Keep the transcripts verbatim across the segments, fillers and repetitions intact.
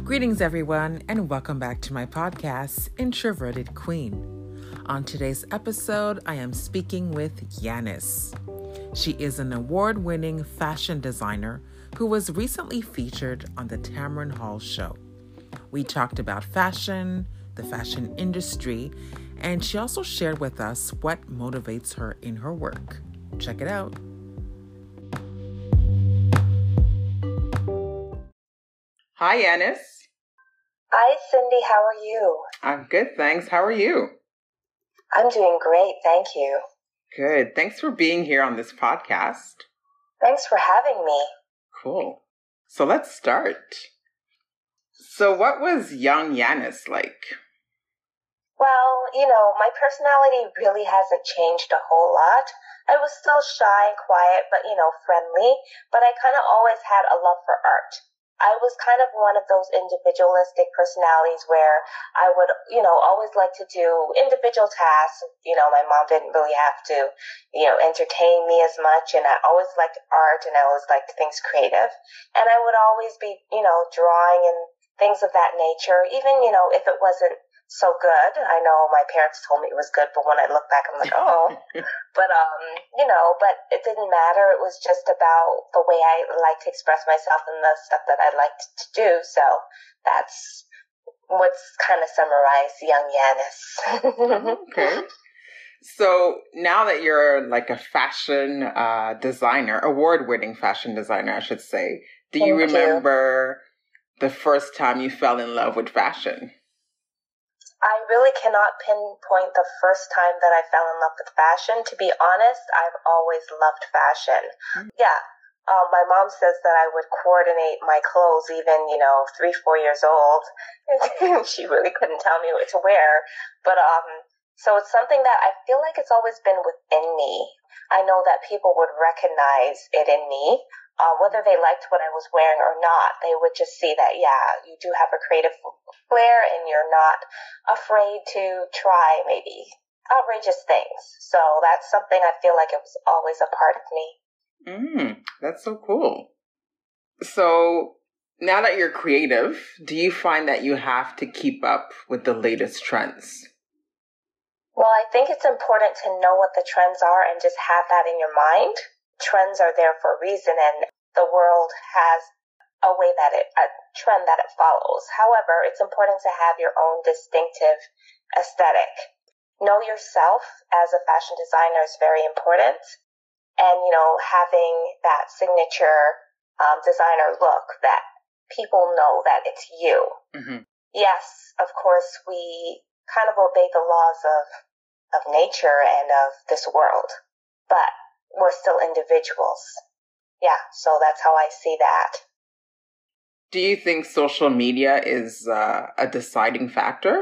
Greetings, everyone, and welcome back to my podcast, Introverted Queen. On today's episode, I am speaking with Yanis. She is an award-winning fashion designer who was recently featured on the Tamron Hall Show. We talked about fashion, the fashion industry, and she also shared with us what motivates her in her work. Check it out. Hi, Yanis. Hi, Cindy. How are you? I'm good, thanks. How are you? I'm doing great. Thank you. Good. Thanks for being here on this podcast. Thanks for having me. Cool. So let's start. So what was young Yanis like? Well, you know, my personality really hasn't changed a whole lot. I was still shy and quiet, but, you know, friendly. But I kind of always had a love for art. I was kind of one of those individualistic personalities where I would, you know, always like to do individual tasks. You know, my mom didn't really have to, you know, entertain me as much. And I always liked art and I always liked things creative. And I would always be, you know, drawing and things of that nature, even, you know, if it wasn't so good. I know my parents told me it was good, but when I look back, I'm like, oh, but, um, you know, but it didn't matter. It was just about the way I like to express myself and the stuff that I liked to do. So that's what's kind of summarized young Yanis. Okay. So now that you're like a fashion uh, designer, award-winning fashion designer, I should say, do you Thank remember you. the first time you fell in love with fashion? I really cannot pinpoint the first time that I fell in love with fashion. To be honest, I've always loved fashion. Mm-hmm. Yeah. Um, my mom says that I would coordinate my clothes even, you know, three, four years old. She really couldn't tell me what to wear. But, um, so it's something that I feel like it's always been within me. I know that people would recognize it in me. Uh, whether they liked what I was wearing or not, they would just see that, yeah, you do have a creative flair and you're not afraid to try maybe outrageous things. So that's something I feel like it was always a part of me. Mm, that's so cool. So now that you're creative, do you find that you have to keep up with the latest trends? Well, I think it's important to know what the trends are and just have that in your mind. Trends are there for a reason, and the world has a way that it, a trend that it follows. However, it's important to have your own distinctive aesthetic. Know yourself as a fashion designer is very important. And, you know, having that signature um, designer look that people know that it's you. Mm-hmm. Yes, of course, we kind of obey the laws of, of nature and of this world, but we're still individuals. Yeah, so that's how I see that. Do you think social media is uh, a deciding factor?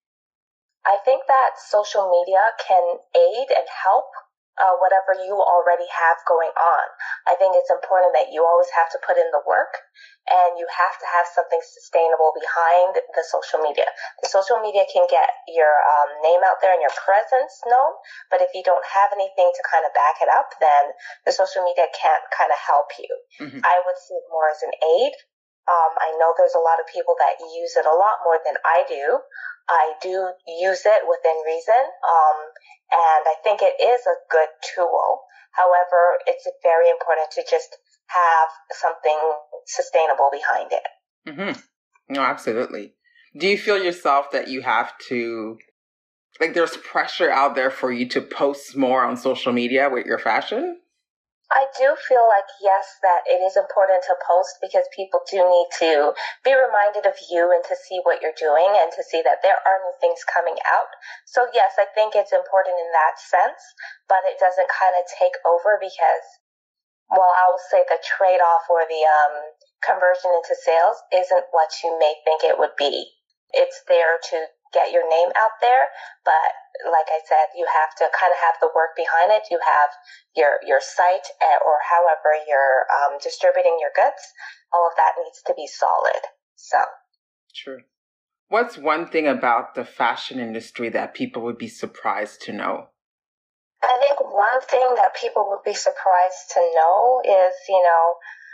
I think that social media can aid and help uh, whatever you already have going on. I think it's important that you always have to put in the work and you have to have something sustainable behind the social media. The social media can get your um, name out there and your presence known, but if you don't have anything to kind of back it up, then the social media can't kind of help you. Mm-hmm. I would see it more as an aid. Um, I know there's a lot of people that use it a lot more than I do. I do use it within reason, um, and I think it is a good tool. However, it's very important to just have something sustainable behind it. Mm-hmm. No, absolutely. Do you feel yourself that you have to, like there's pressure out there for you to post more on social media with your fashion? I do feel like, yes, that it is important to post because people do need to be reminded of you and to see what you're doing and to see that there are new things coming out. So, yes, I think it's important in that sense, but it doesn't kind of take over because, well, I will say the trade-off or the um, conversion into sales isn't what you may think it would be. It's there to get your name out there, but like I said, you have to kind of have the work behind it. You have your your site or however you're um, distributing your goods. All of that needs to be solid. So, true. What's one thing about the fashion industry that people would be surprised to know? I think one thing that people would be surprised to know is, you know,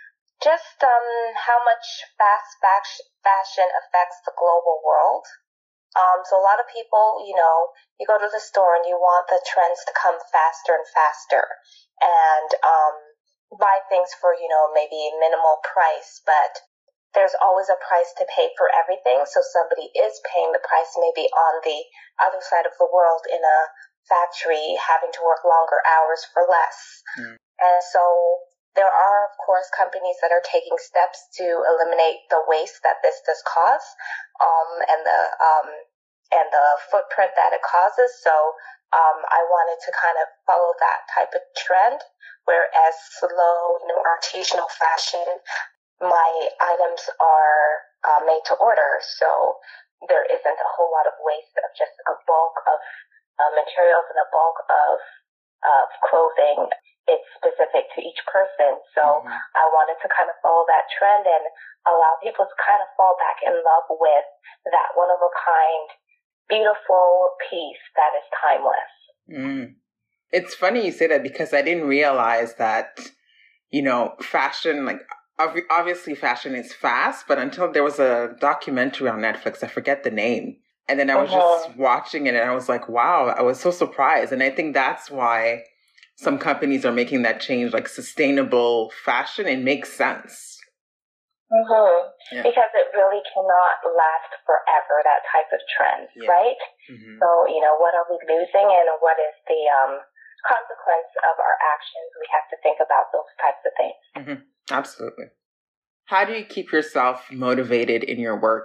Just um, how much fast fashion affects the global world. Um, so a lot of people, you know, you go to the store and you want the trends to come faster and faster and um, buy things for, you know, maybe minimal price, but there's always a price to pay for everything. So somebody is paying the price maybe on the other side of the world in a factory having to work longer hours for less. Mm. And so there are, of course, companies that are taking steps to eliminate the waste that this does cause, um, and the um, and the footprint that it causes. So um, I wanted to kind of follow that type of trend, whereas slow, you know, artisanal fashion, my items are uh, made to order, so there isn't a whole lot of waste of just a bulk of uh, materials and a bulk of of clothing. It's specific to each person. So mm-hmm. I wanted to kind of follow that trend and allow people to kind of fall back in love with that one-of-a-kind, beautiful piece that is timeless. Mm. It's funny you say that because I didn't realize that, you know, fashion, like, obviously fashion is fast, but until there was a documentary on Netflix, I forget the name. And then I was uh-huh. just watching it and I was like, wow, I was so surprised. And I think that's why some companies are making that change, like sustainable fashion. It makes sense. Mm-hmm. Yeah. Because it really cannot last forever, that type of trend, yeah. right? Mm-hmm. So, you know, what are we losing and what is the um, consequence of our actions? We have to think about those types of things. Mm-hmm. Absolutely. How do you keep yourself motivated in your work?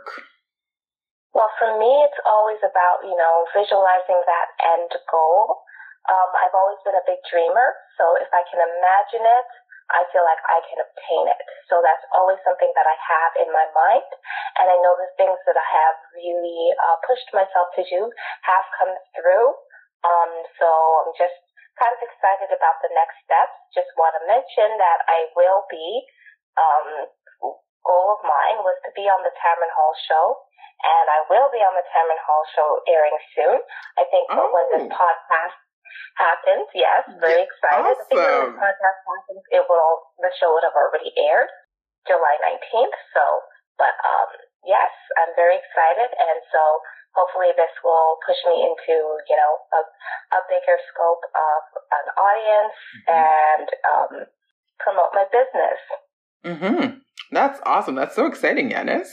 Well, for me, it's always about, you know, visualizing that end goal. Um, I've always been a big dreamer, so if I can imagine it, I feel like I can obtain it. So that's always something that I have in my mind, and I know the things that I have really uh, pushed myself to do have come through. Um, so I'm just kind of excited about the next steps. Just want to mention that I will be, um, goal of mine was to be on the Tamron Hall show, and I will be on the Tamron Hall show airing soon. I think oh. when this podcast happens, yes, very excited. Awesome. I think when this podcast happens, it will, the show would have already aired, July nineteenth. So, but um, yes, I'm very excited, and so hopefully this will push me into, you know, a, a bigger scope of an audience mm-hmm. and um, promote my business. Mm-hmm. That's awesome. That's so exciting, Yanis.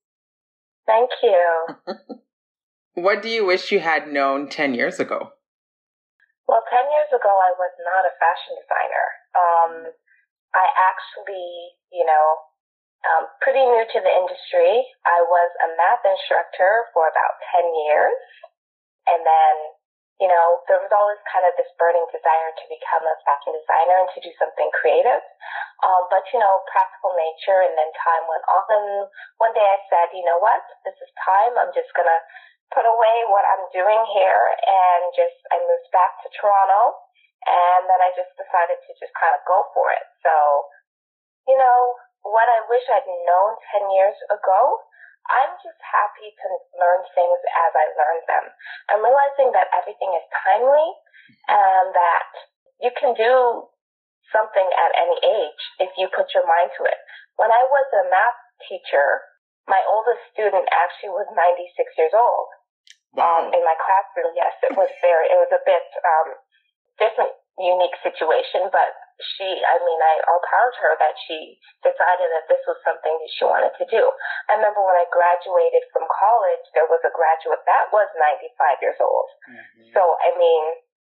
Thank you. What do you wish you had known ten years ago? Well, ten years ago, I was not a fashion designer. Um, I actually, you know, um, pretty new to the industry. I was a math instructor for about ten years. And then, you know, there was always kind of this burning desire to become a fashion designer and to do something creative. Um, but, you know, practical nature, and then time went on. And one day I said, you know what, this is time. I'm just going to put away what I'm doing here, and just, I moved back to Toronto, and then I just decided to just kind of go for it. So, you know, what I wish I'd known ten years ago, I'm just happy to learn things as I learn them. I'm realizing that everything is timely, and that you can do something at any age if you put your mind to it. When I was a math teacher, my oldest student actually was ninety-six years old. Wow. Um, in my classroom, yes, it was very, it was a bit um, different, unique situation, but she, I mean, I all power to her that she decided that this was something that she wanted to do. I remember when I graduated from college, there was a graduate that was ninety-five years old. Mm-hmm. So, I mean,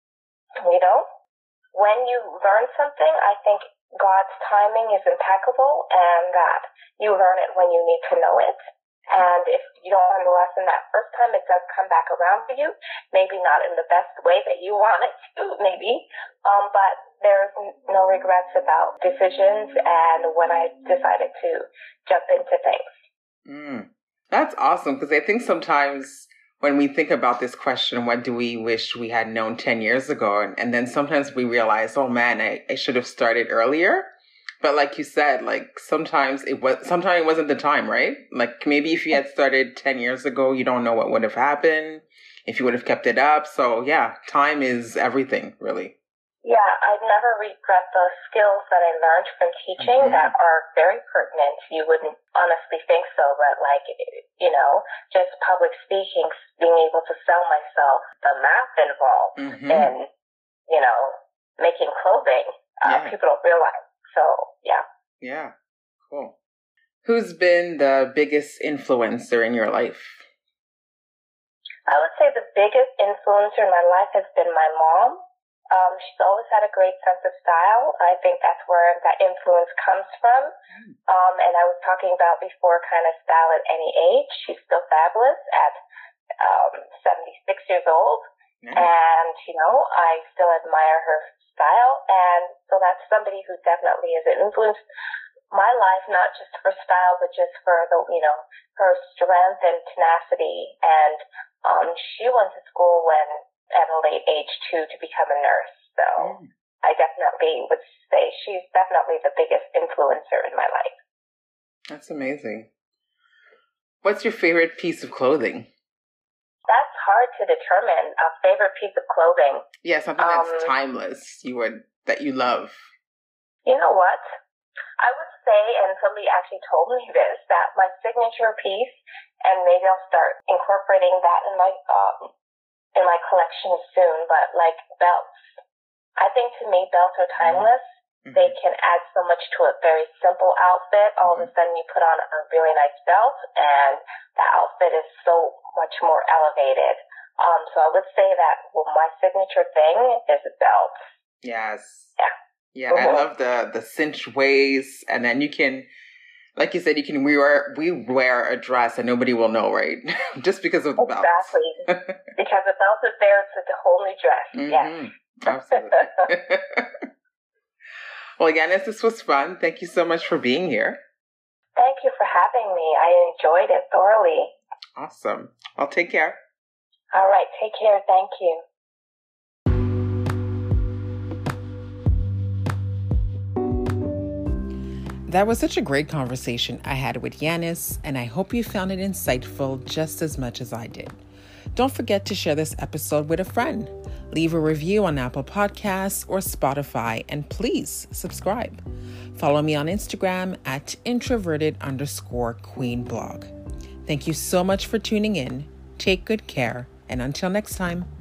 you know, when you learn something, I think God's timing is impeccable, and that you learn it when you need to know it. And if you don't learn the lesson that first time, it does come back around for you. Maybe not in the best way that you want it to, maybe. Um, but there's no regrets about decisions and when I decided to jump into things. Mm, that's awesome, because I think sometimes when we think about this question, what do we wish we had known ten years ago? And, and then sometimes we realize, oh man, I, I should have started earlier. But like you said, like sometimes it was, sometimes it wasn't the time, right? Like maybe if you had started ten years ago, you don't know what would have happened if you would have kept it up. So yeah, time is everything, really. Yeah, I never regret the skills that I learned from teaching mm-hmm. that are very pertinent. You wouldn't honestly think so, but like, you know, just public speaking, being able to sell myself, the math involved mm-hmm. in, you know, making clothing, uh, yeah. people don't realize. So, yeah. Yeah, cool. Who's been the biggest influencer in your life? I would say the biggest influencer in my life has been my mom. Um, she's always had a great sense of style. I think that's where that influence comes from. Um, and I was talking about before kind of style at any age. She's still fabulous at um, seventy-six years old. Nice. And, you know, I still admire her style. And so that's somebody who definitely has influenced my life, not just for style, but just for the, you know, her strength and tenacity. And um, she went to school when at a late age too to become a nurse. So mm. I definitely would say she's definitely the biggest influencer in my life. That's amazing. What's your favorite piece of clothing? That's hard to determine. A favorite piece of clothing. Yeah, something that's um, timeless. You would that you love. You know what? I would say, and somebody actually told me this, that my signature piece, and maybe I'll start incorporating that in my um, in my collection soon, but like belts. I think to me, belts are timeless. Mm-hmm. They can add so much to a very simple outfit. All mm-hmm. of a sudden you put on a really nice belt and the outfit is so much more elevated. Um, so I would say that well, my signature thing is a belt. Yes. Yeah. Yeah, mm-hmm. I love the, the cinch waist, and then you can, like you said, you can wear we wear a dress and nobody will know, right? Just because of the belt. Exactly. Because the belt is there, it's a whole new dress. Mm-hmm. Yes. Absolutely. Well, Yanis, this was fun. Thank you so much for being here. Thank you for having me. I enjoyed it thoroughly. Awesome. Well, take care. All right. Take care. Thank you. That was such a great conversation I had with Yanis, and I hope you found it insightful just as much as I did. Don't forget to share this episode with a friend. Leave a review on Apple Podcasts or Spotify, and please subscribe. Follow me on Instagram at introverted underscore queen blog. Thank you so much for tuning in. Take good care, and until next time.